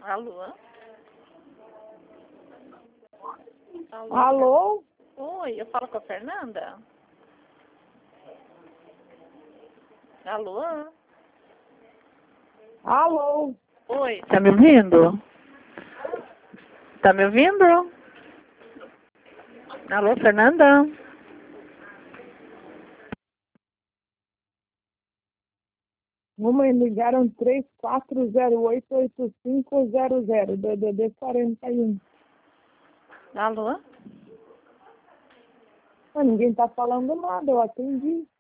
Alô? Alô? Alô? Oi, eu falo com a Fernanda? Alô? Alô? Oi, tá me ouvindo? Tá me ouvindo? Alô, Fernanda? Mamãe, ligaram 34088500, DDD 41. Alô? Mas ninguém tá falando nada, eu atendi.